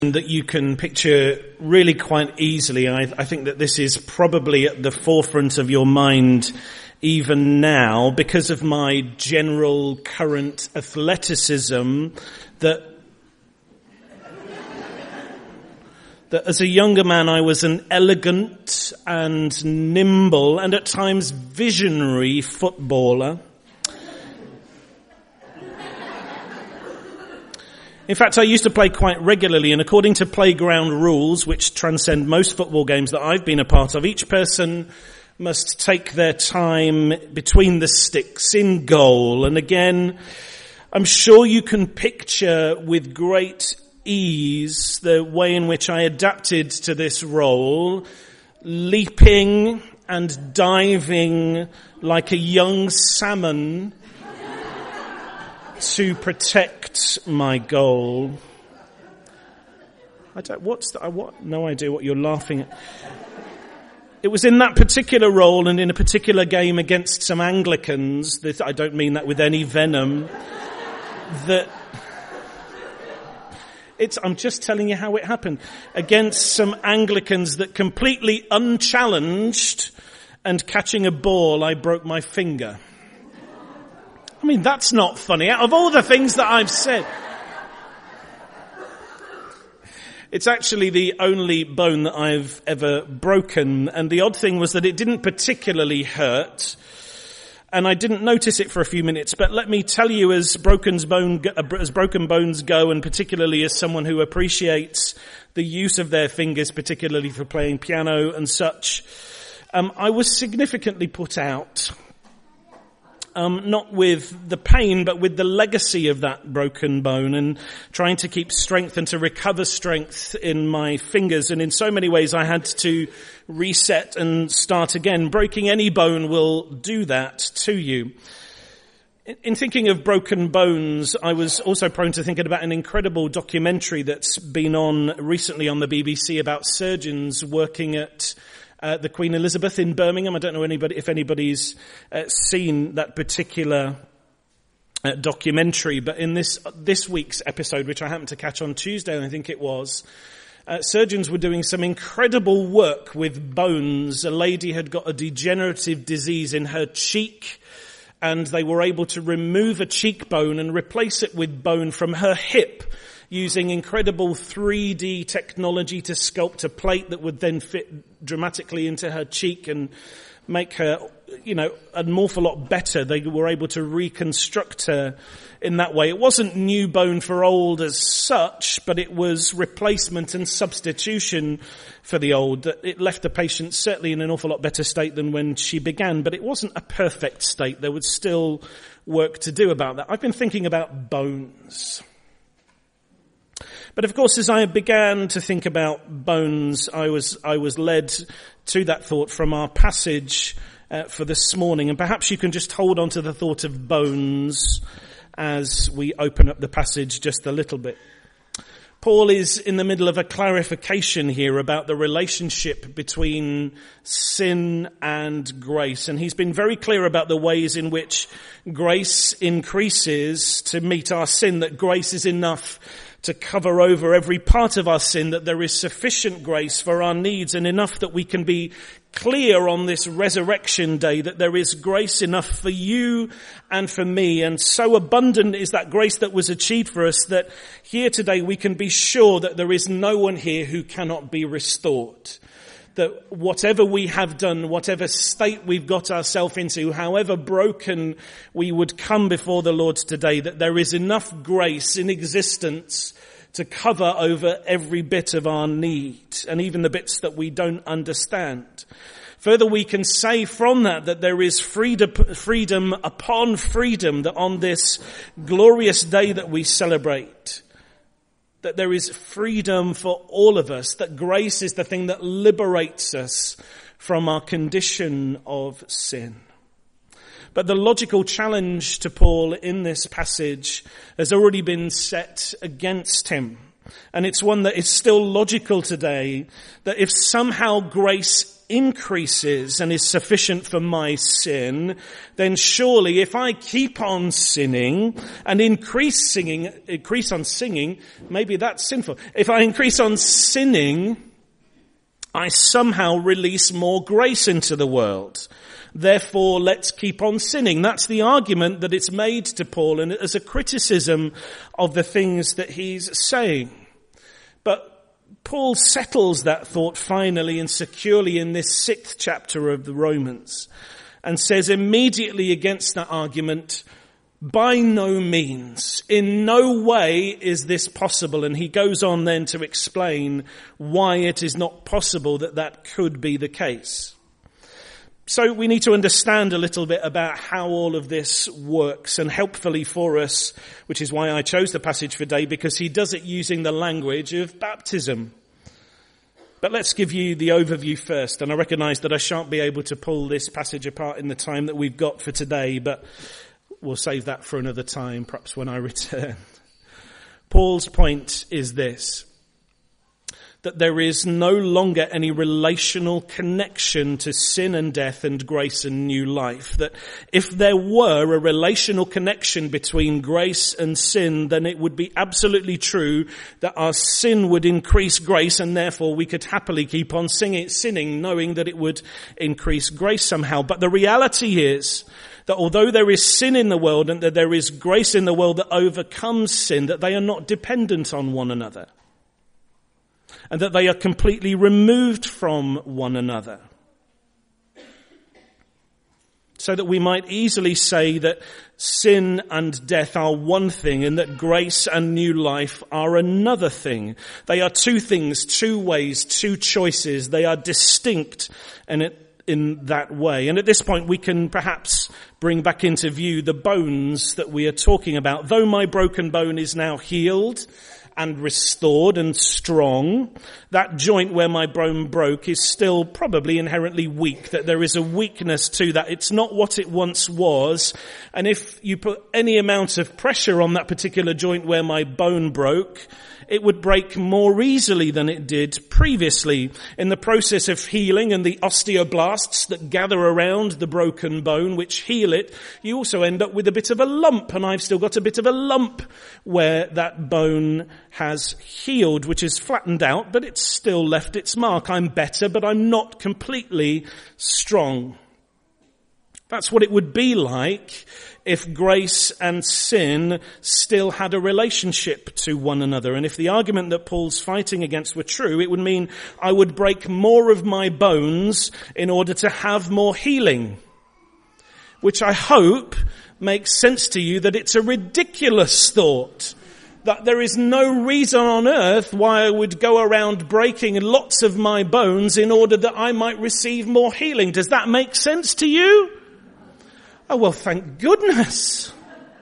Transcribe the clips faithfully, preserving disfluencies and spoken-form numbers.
that you can picture really quite easily. I, I think that this is probably at the forefront of your mind even now because of my general current athleticism, that that as a younger man I was an elegant and nimble and at times visionary footballer. In fact, I used to play quite regularly, and according to playground rules, which transcend most football games that I've been a part of, each person must take their time between the sticks in goal. And again, I'm sure you can picture with great ease the way in which I adapted to this role, leaping and diving like a young salmon to protect my goal. I don't, what's the, I what, no idea what you're laughing at. It was in that particular role and in a particular game against some Anglicans, that, I don't mean that with any venom, that it's, I'm just telling you how it happened, against some Anglicans that completely unchallenged and catching a ball, I broke my finger. I mean, that's not funny. Out of all the things that I've said, it's actually the only bone that I've ever broken. And the odd thing was that it didn't particularly hurt. And I didn't notice it for a few minutes. But let me tell you, as broken bone, as broken bones go, and particularly as someone who appreciates the use of their fingers, particularly for playing piano and such, um, I was significantly put out. Um, not with the pain, but with the legacy of that broken bone, and trying to keep strength and to recover strength in my fingers. And in so many ways I had to reset and start again. Breaking any bone will do that to you. In, in thinking of broken bones, I was also prone to thinking about an incredible documentary that's been on recently on the B B C about surgeons working at Uh, the Queen Elizabeth in Birmingham. I don't know anybody if anybody's uh, seen that particular uh, documentary, but in this this week's episode, which I happened to catch on Tuesday, I think it was, uh, surgeons were doing some incredible work with bones. A lady had got a degenerative disease in her cheek, and they were able to remove a cheekbone and replace it with bone from her hip, using incredible three D technology to sculpt a plate that would then fit dramatically into her cheek and make her, you know, an awful lot better. They were able to reconstruct her in that way. It wasn't new bone for old as such, but it was replacement and substitution for the old. It left the patient certainly in an awful lot better state than when she began, but it wasn't a perfect state. There was still work to do about that. I've been thinking about bones. But of course, as I began to think about bones, I was I was led to that thought from our passage uh, for this morning. And perhaps you can just hold on to the thought of bones as we open up the passage just a little bit. Paul is in the middle of a clarification here about the relationship between sin and grace. And he's been very clear about the ways in which grace increases to meet our sin, that grace is enough to cover over every part of our sin, that there is sufficient grace for our needs, and enough that we can be clear on this resurrection day that there is grace enough for you and for me. And so abundant is that grace that was achieved for us that here today we can be sure that there is no one here who cannot be restored. That whatever we have done, whatever state we've got ourselves into, however broken we would come before the Lord today, that there is enough grace in existence to cover over every bit of our need, and even the bits that we don't understand. Further, we can say from that that there is freedom, freedom upon freedom, that on this glorious day that we celebrate, that there is freedom for all of us, that grace is the thing that liberates us from our condition of sin. But the logical challenge to Paul in this passage has already been set against him. And it's one that is still logical today, that if somehow grace increases and is sufficient for my sin, then surely if I keep on sinning and increase singing, increase on singing, maybe that's sinful. If I increase on sinning, I somehow release more grace into the world. Therefore, let's keep on sinning. That's the argument that it's made to Paul, and as a criticism of the things that he's saying. But Paul settles that thought finally and securely in this sixth chapter of the Romans and says immediately against that argument, by no means, in no way is this possible. And he goes on then to explain why it is not possible that that could be the case. So we need to understand a little bit about how all of this works, and helpfully for us, which is why I chose the passage for today, because he does it using the language of baptism. But let's give you the overview first, and I recognise that I shan't be able to pull this passage apart in the time that we've got for today, but we'll save that for another time, perhaps when I return. Paul's point is this: that there is no longer any relational connection to sin and death and grace and new life. That if there were a relational connection between grace and sin, then it would be absolutely true that our sin would increase grace, and therefore we could happily keep on singing, sinning, knowing that it would increase grace somehow. But the reality is that although there is sin in the world and that there is grace in the world that overcomes sin, that they are not dependent on one another, and that they are completely removed from one another. So that we might easily say that sin and death are one thing and that grace and new life are another thing. They are two things, two ways, two choices. They are distinct and it, in that way. And at this point we can perhaps bring back into view the bones that we are talking about. Though my broken bone is now healed and restored and strong, that joint where my bone broke is still probably inherently weak, that there is a weakness to that. It's not what it once was. And if you put any amount of pressure on that particular joint where my bone broke, it would break more easily than it did previously. In the process of healing and the osteoblasts that gather around the broken bone, which heal it, you also end up with a bit of a lump, and I've still got a bit of a lump where that bone has healed, which is flattened out, but it's still left its mark. I'm better, but I'm not completely strong. That's what it would be like if grace and sin still had a relationship to one another. And if the argument that Paul's fighting against were true, it would mean I would break more of my bones in order to have more healing. Which I hope makes sense to you that it's a ridiculous thought. That there is no reason on earth why I would go around breaking lots of my bones in order that I might receive more healing. Does that make sense to you? Oh, well, thank goodness.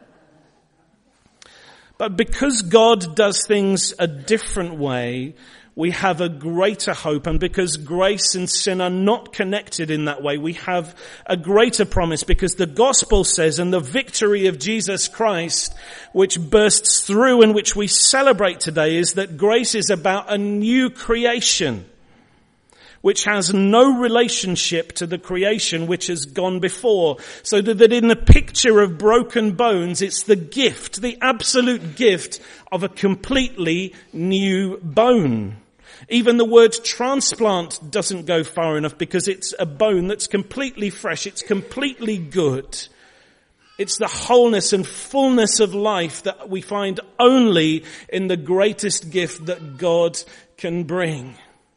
But because God does things a different way, we have a greater hope. And because grace and sin are not connected in that way, we have a greater promise, because the gospel says, and the victory of Jesus Christ, which bursts through and which we celebrate today, is that grace is about a new creation, which has no relationship to the creation which has gone before. So that in the picture of broken bones, it's the gift, the absolute gift of a completely new bone. Even the word transplant doesn't go far enough, because it's a bone that's completely fresh. It's completely good. It's the wholeness and fullness of life that we find only in the greatest gift that God can bring.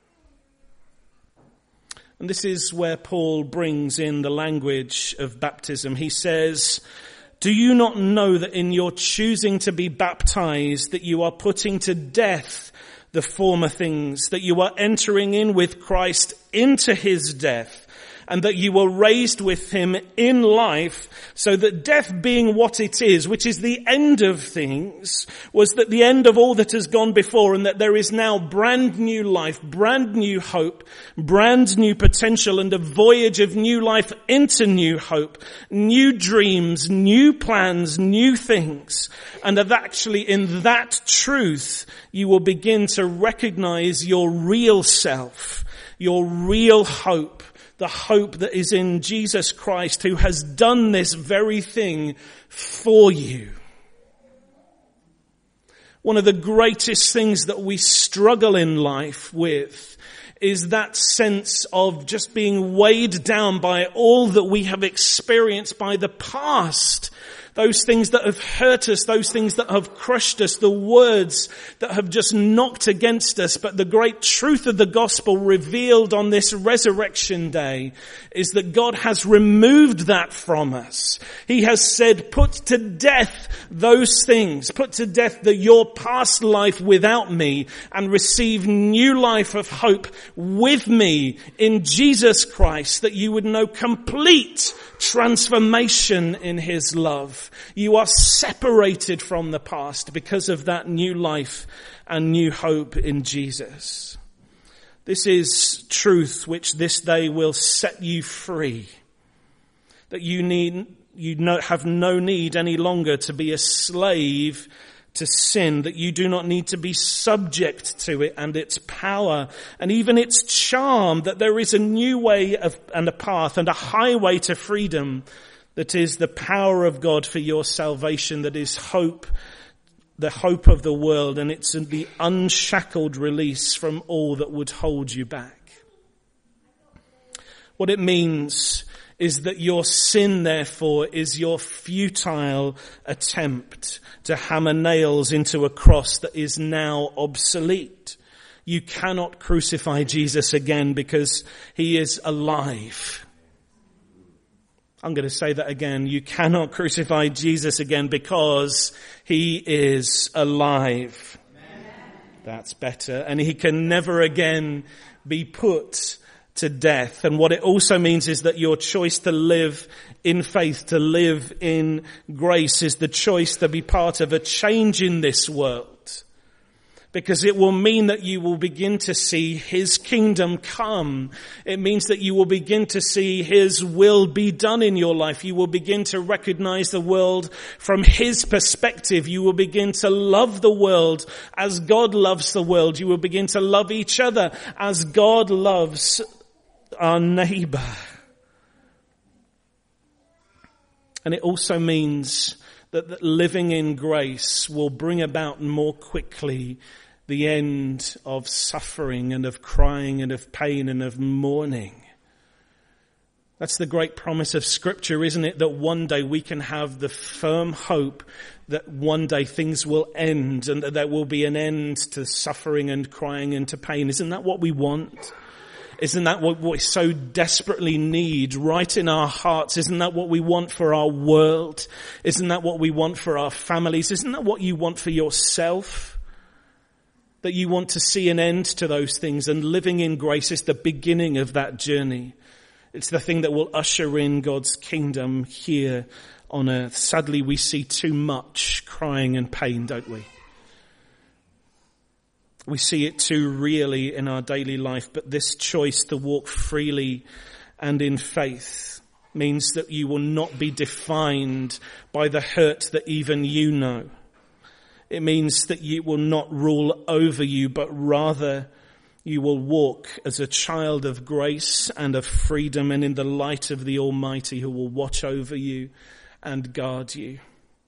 And this is where Paul brings in the language of baptism. He says, do you not know that in your choosing to be baptized, that you are putting to death the former things, that you are entering in with Christ into his death, and that you were raised with him in life, so that death being what it is, which is the end of things, was that the end of all that has gone before, and that there is now brand new life, brand new hope, brand new potential, and a voyage of new life into new hope, new dreams, new plans, new things. And that actually in that truth, you will begin to recognize your real self, your real hope, the hope that is in Jesus Christ, who has done this very thing for you. One of the greatest things that we struggle in life with is that sense of just being weighed down by all that we have experienced by the past. Those things that have hurt us, those things that have crushed us, the words that have just knocked against us. But the great truth of the gospel revealed on this resurrection day is that God has removed that from us. He has said, put to death those things. Put to death the, your past life without me, and receive new life of hope with me in Jesus Christ, that you would know complete transformation in his love. You are separated from the past because of that new life and new hope in Jesus. This is truth which this day will set you free. That you need, you no, have no need any longer to be a slave to sin, that you do not need to be subject to it and its power and even its charm, that there is a new way of, and a path and a highway to freedom that is the power of God for your salvation, that is hope, the hope of the world, and it's the unshackled release from all that would hold you back. What it means is that your sin, therefore, is your futile attempt to hammer nails into a cross that is now obsolete. You cannot crucify Jesus again because he is alive. I'm going to say that again. You cannot crucify Jesus again because he is alive. Amen. That's better. And he can never again be put to death. And what it also means is that your choice to live in faith, to live in grace, is the choice to be part of a change in this world. Because it will mean that you will begin to see his kingdom come. It means that you will begin to see his will be done in your life. You will begin to recognize the world from his perspective. You will begin to love the world as God loves the world. You will begin to love each other as God loves our neighbor. And it also means that, that living in grace will bring about more quickly the end of suffering and of crying and of pain and of mourning. That's the great promise of Scripture, isn't it? That one day we can have the firm hope that one day things will end and that there will be an end to suffering and crying and to pain. Isn't that what we want? Isn't that what we so desperately need right in our hearts? Isn't that what we want for our world? Isn't that what we want for our families? Isn't that what you want for yourself? That you want to see an end to those things, and living in grace is the beginning of that journey. It's the thing that will usher in God's kingdom here on earth. Sadly, we see too much crying and pain, don't we? We see it too really in our daily life, but this choice to walk freely and in faith means that you will not be defined by the hurt that even you know. It means that you will not rule over you, but rather you will walk as a child of grace and of freedom and in the light of the Almighty, who will watch over you and guard you.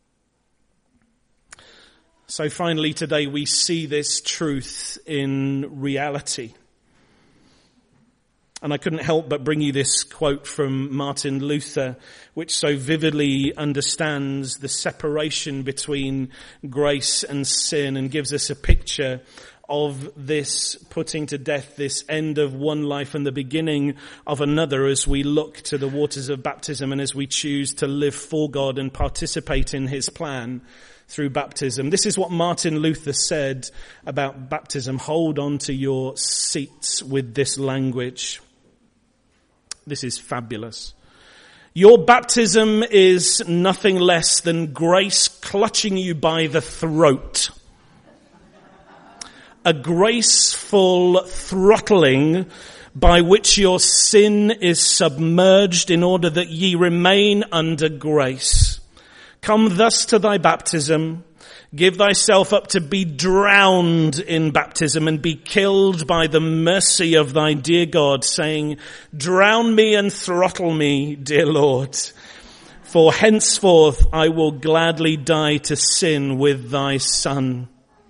So finally today we see this truth in reality. And I couldn't help but bring you this quote from Martin Luther, which so vividly understands the separation between grace and sin and gives us a picture of this putting to death, this end of one life and the beginning of another, as we look to the waters of baptism and as we choose to live for God and participate in his plan through baptism. This is what Martin Luther said about baptism. Hold on to your seats with this language. This is fabulous. Your baptism is nothing less than grace clutching you by the throat. A graceful throttling by which your sin is submerged in order that ye remain under grace. Come thus to thy baptism, Give thyself up to be drowned in baptism and be killed by the mercy of thy dear God, saying, drown me and throttle me, dear Lord, for henceforth I will gladly die to sin with thy Son.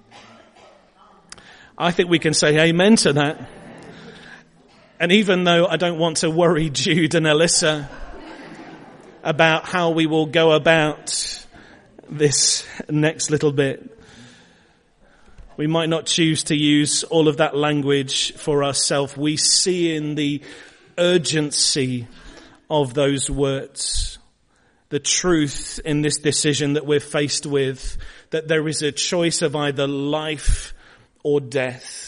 I think we can say amen to that. And even though I don't want to worry Jude and Alyssa about how we will go about this next little bit, we might not choose to use all of that language for ourselves. We see in the urgency of those words, the truth in this decision that we're faced with, that there is a choice of either life or death.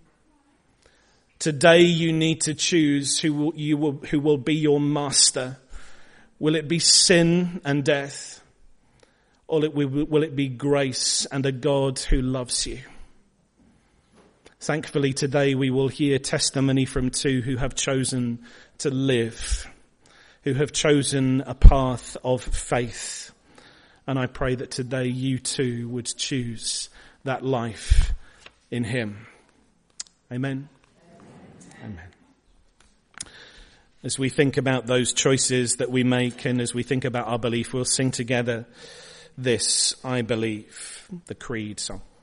Today you need to choose who will, you will, who will be your master. Will it be sin and death? Or it, will it be grace and a God who loves you? Thankfully today we will hear testimony from two who have chosen to live, who have chosen a path of faith. And I pray that today you too would choose that life in him. Amen. Amen. As we think about those choices that we make and as we think about our belief, we'll sing together this, I Believe, the Creed song.